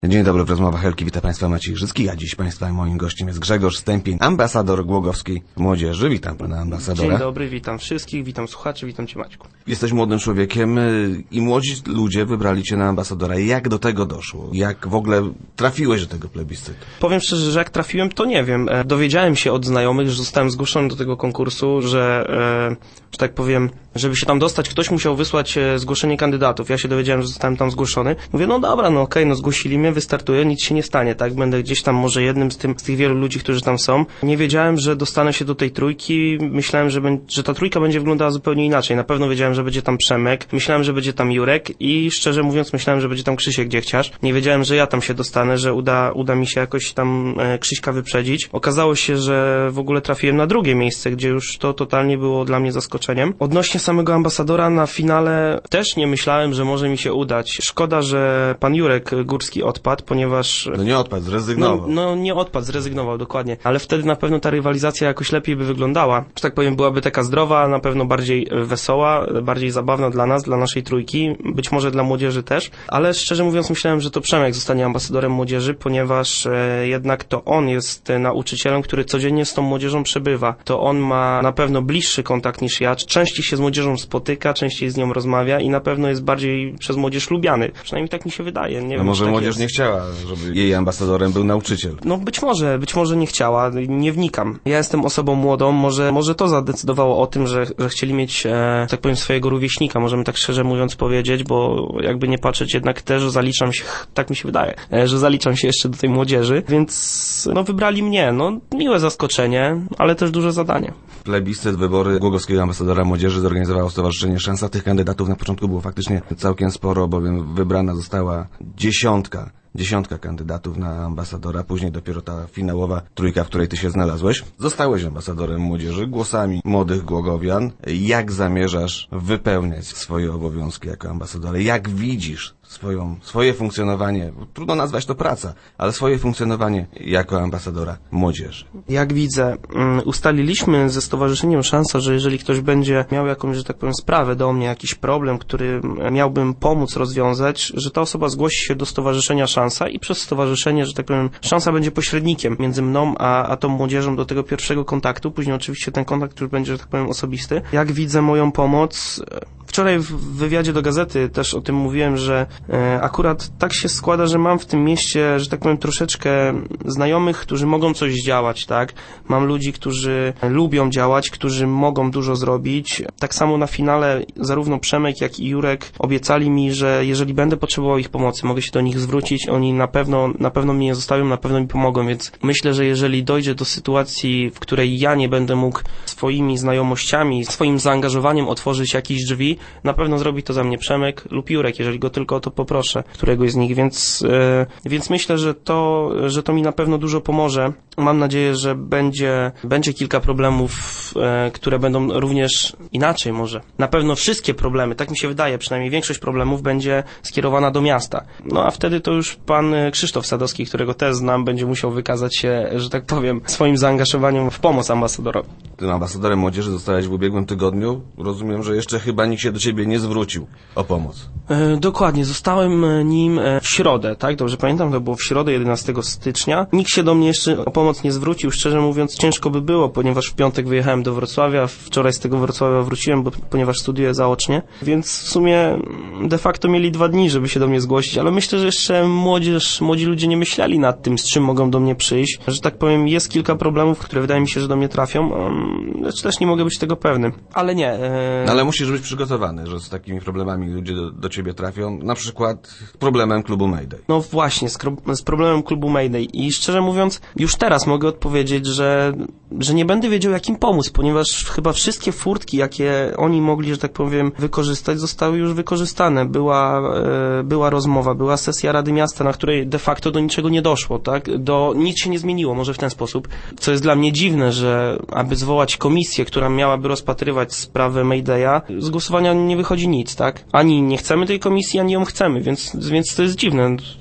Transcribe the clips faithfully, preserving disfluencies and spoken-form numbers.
Dzień dobry, w rozmowach Helki wita Państwa Maciej Grzycki, a dziś Państwa moim gościem jest Grzegorz Stępień, ambasador Głogowskiej Młodzieży. Witam Pana ambasadora. Dzień dobry, witam wszystkich, witam słuchaczy, witam Cię Maćku. Jesteś młodym człowiekiem i młodzi ludzie wybrali Cię na ambasadora. Jak do tego doszło? Jak w ogóle trafiłeś do tego plebiscytu? Powiem szczerze, że jak trafiłem, to nie wiem. Dowiedziałem się od znajomych, że zostałem zgłoszony do tego konkursu, że, że tak powiem, żeby się tam dostać, ktoś musiał wysłać zgłoszenie kandydatów. Ja się dowiedziałem, że zostałem tam zgłoszony. Mówię, no dobra, no okej, okay, no zgłosili mnie, wystartuję, nic się nie stanie, tak? Będę gdzieś tam może jednym z, tym, z tych wielu ludzi, którzy tam są. Nie wiedziałem, że dostanę się do tej trójki. Myślałem, że, be, że ta trójka będzie wyglądała zupełnie inaczej. Na pewno wiedziałem, że będzie tam Przemek, myślałem, że będzie tam Jurek i szczerze mówiąc myślałem, że będzie tam Krzysiek Dziechciarz. Nie wiedziałem, że ja tam się dostanę, że uda, uda mi się jakoś tam e, Krzyśka wyprzedzić. Okazało się, że w ogóle trafiłem na drugie miejsce, gdzie już to totalnie było dla mnie zaskoczeniem. Odnośnie samego ambasadora na finale też nie myślałem, że może mi się udać. Szkoda, że pan Jurek Górski odpadł, ponieważ... No nie odpadł, zrezygnował. No, no nie odpadł, zrezygnował, dokładnie. Ale wtedy na pewno ta rywalizacja jakoś lepiej by wyglądała. Że tak powiem, byłaby taka zdrowa, na pewno bardziej wesoła, bardziej zabawna dla nas, dla naszej trójki, być może dla młodzieży też. Ale szczerze mówiąc myślałem, że to Przemek zostanie ambasadorem młodzieży, ponieważ e, jednak to on jest nauczycielem, który codziennie z tą młodzieżą przebywa. To on ma na pewno bliższy kontakt niż ja. Częściej się z młodzieżą spotyka, częściej z nią rozmawia i na pewno jest bardziej przez młodzież lubiany. Przynajmniej tak mi się wydaje. Nie no wiem, może tak młodzież jest. nie chciała, żeby jej ambasadorem był nauczyciel. No być może, być może nie chciała, nie wnikam. Ja jestem osobą młodą, może, może to zadecydowało o tym, że, że chcieli mieć, e, tak powiem, swojego rówieśnika, możemy tak szczerze mówiąc powiedzieć, bo jakby nie patrzeć, jednak też zaliczam się, tak mi się wydaje, e, że zaliczam się jeszcze do tej młodzieży, więc no wybrali mnie, no miłe zaskoczenie, ale też duże zadanie. Plebiscyt, wybory Głogowskiego ambasadora młodzieży zorganizowało Stowarzyszenie Szansa. Tych kandydatów na początku było faktycznie całkiem sporo, bowiem wybrana została dziesiątka. Dziesiątka kandydatów na ambasadora, później dopiero ta finałowa trójka, w której ty się znalazłeś. Zostałeś ambasadorem młodzieży, głosami młodych Głogowian. Jak zamierzasz wypełniać swoje obowiązki jako ambasadora? Jak widzisz swoją, swoje funkcjonowanie, trudno nazwać to praca, ale swoje funkcjonowanie jako ambasadora młodzieży? Jak widzę, ustaliliśmy ze Stowarzyszeniem Szansa, że jeżeli ktoś będzie miał jakąś, że tak powiem, sprawę do mnie, jakiś problem, który miałbym pomóc rozwiązać, że ta osoba zgłosi się do Stowarzyszenia Szansa i przez stowarzyszenie, że tak powiem, Szansa będzie pośrednikiem między mną a, a tą młodzieżą do tego pierwszego kontaktu, później oczywiście ten kontakt już będzie, że tak powiem, osobisty. Jak widzę moją pomoc... Wczoraj w wywiadzie do gazety też o tym mówiłem, że e, akurat tak się składa, że mam w tym mieście, że tak powiem, troszeczkę znajomych, którzy mogą coś działać, tak? Mam ludzi, którzy lubią działać, którzy mogą dużo zrobić. Tak samo na finale zarówno Przemek, jak i Jurek obiecali mi, że jeżeli będę potrzebował ich pomocy, mogę się do nich zwrócić, oni na pewno, na pewno mnie nie zostawią, na pewno mi pomogą, więc myślę, że jeżeli dojdzie do sytuacji, w której ja nie będę mógł swoimi znajomościami, swoim zaangażowaniem otworzyć jakichś drzwi, na pewno zrobi to za mnie Przemek lub Jurek, jeżeli go tylko o to poproszę, któregoś z nich, więc, yy, więc myślę, że to, że to mi na pewno dużo pomoże. Mam nadzieję, że będzie, będzie kilka problemów, yy, które będą również inaczej może. Na pewno wszystkie problemy, tak mi się wydaje, przynajmniej większość problemów będzie skierowana do miasta. No a wtedy to już pan Krzysztof Sadowski, którego też znam, będzie musiał wykazać się, że tak powiem, swoim zaangażowaniem w pomoc ambasadorowi. Tym ambasadorem młodzieży zostałeś w ubiegłym tygodniu. Rozumiem, że jeszcze chyba nikt się do ciebie nie zwrócił o pomoc. E, dokładnie, zostałem nim w środę, tak? Dobrze pamiętam, to było w środę jedenastego stycznia. Nikt się do mnie jeszcze o pomoc nie zwrócił. Szczerze mówiąc, ciężko by było, ponieważ w piątek wyjechałem do Wrocławia, wczoraj z tego Wrocławia wróciłem, bo, ponieważ studiuję zaocznie, więc w sumie de facto mieli dwa dni, żeby się do mnie zgłosić, ale myślę, że jeszcze młodzież, młodzi ludzie nie myśleli nad tym, z czym mogą do mnie przyjść. Że tak powiem, jest kilka problemów, które wydaje mi się, że do mnie trafią, lecz też nie mogę być tego pewny. Ale nie. E... No, ale musisz być przygotowany, że z takimi problemami ludzie do, do ciebie trafią, na przykład z problemem klubu Mayday. No właśnie, z, z problemem klubu Mayday i szczerze mówiąc, już teraz mogę odpowiedzieć, że, że nie będę wiedział, jak im pomóc, ponieważ chyba wszystkie furtki, jakie oni mogli, że tak powiem, wykorzystać, zostały już wykorzystane. Była, e, była rozmowa, była sesja Rady Miasta, na której de facto do niczego nie doszło, tak? Do, nic się nie zmieniło, może w ten sposób, co jest dla mnie dziwne, że aby zwołać komisję, która miałaby rozpatrywać sprawę Maydaya, z głosowania nie wychodzi nic, tak? Ani nie chcemy tej komisji, ani ją chcemy, więc, więc to jest dziwne.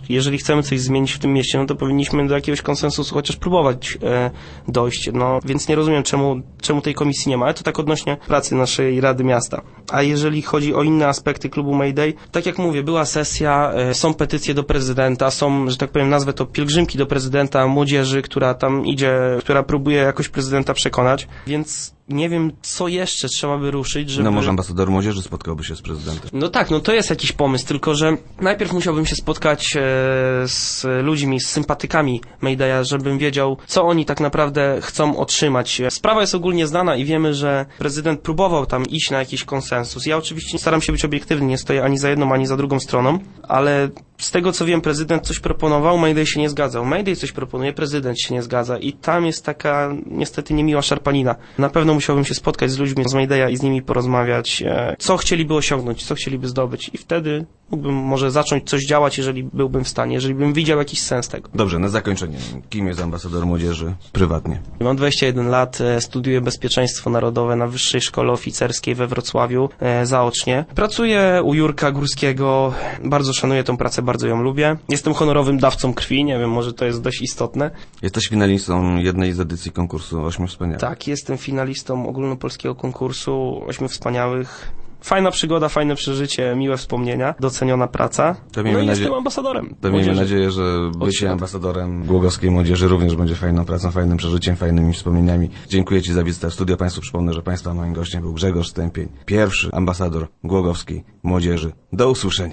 Jeżeli chcemy coś zmienić w tym mieście, no to powinniśmy do jakiegoś konsensusu chociaż próbować e, dojść. No, więc nie rozumiem, czemu, czemu tej komisji nie ma. Ale to tak odnośnie pracy naszej Rady Miasta. A jeżeli chodzi o inne aspekty klubu Mayday, tak jak mówię, była sesja, e, są petycje do prezydenta, są, że tak powiem, nazwę to pielgrzymki do prezydenta młodzieży, która tam idzie, która próbuje jakoś prezydenta przekonać, więc nie wiem, co jeszcze trzeba by ruszyć, żeby... No może ambasador młodzieży spotkałby się z prezydentem. No tak, no to jest jakiś pomysł, tylko że najpierw musiałbym się spotkać e, z ludźmi, z sympatykami Maydaya, żebym wiedział, co oni tak naprawdę chcą otrzymać. Sprawa jest ogólnie znana i wiemy, że prezydent próbował tam iść na jakiś konsensus. Ja oczywiście staram się być obiektywny, nie stoję ani za jedną, ani za drugą stroną, ale z tego co wiem, prezydent coś proponował, Mayday się nie zgadzał. Mayday coś proponuje, prezydent się nie zgadza i tam jest taka niestety niemiła szarpanina. Na pewno musiałbym się spotkać z ludźmi z Maydaya i z nimi porozmawiać, co chcieliby osiągnąć, co chcieliby zdobyć i wtedy mógłbym może zacząć coś działać, jeżeli byłbym w stanie, jeżeli bym widział jakiś sens tego. Dobrze, na zakończenie. Kim jest ambasador młodzieży prywatnie? Mam dwadzieścia jeden lat, studiuję bezpieczeństwo narodowe na Wyższej Szkole Oficerskiej we Wrocławiu e, zaocznie. Pracuję u Jurka Górskiego, bardzo szanuję tą pracę, bardzo ją lubię. Jestem honorowym dawcą krwi, nie wiem, może to jest dość istotne. Jesteś finalistą jednej z edycji konkursu Ośmiu Wspaniałych. Tak, jestem finalistą ogólnopolskiego konkursu Ośmiu Wspaniałych. Fajna przygoda, fajne przeżycie, miłe wspomnienia, doceniona praca. To no i nadzie- jestem ambasadorem. To miejmy nadzieję, że bycie ambasadorem głogowskiej młodzieży również będzie fajną pracą, fajnym przeżyciem, fajnymi wspomnieniami. Dziękuję Ci za wizytę w studio. Państwu przypomnę, że Państwa moim gościem był Grzegorz Stępień, pierwszy ambasador głogowskiej młodzieży. Do usłyszenia.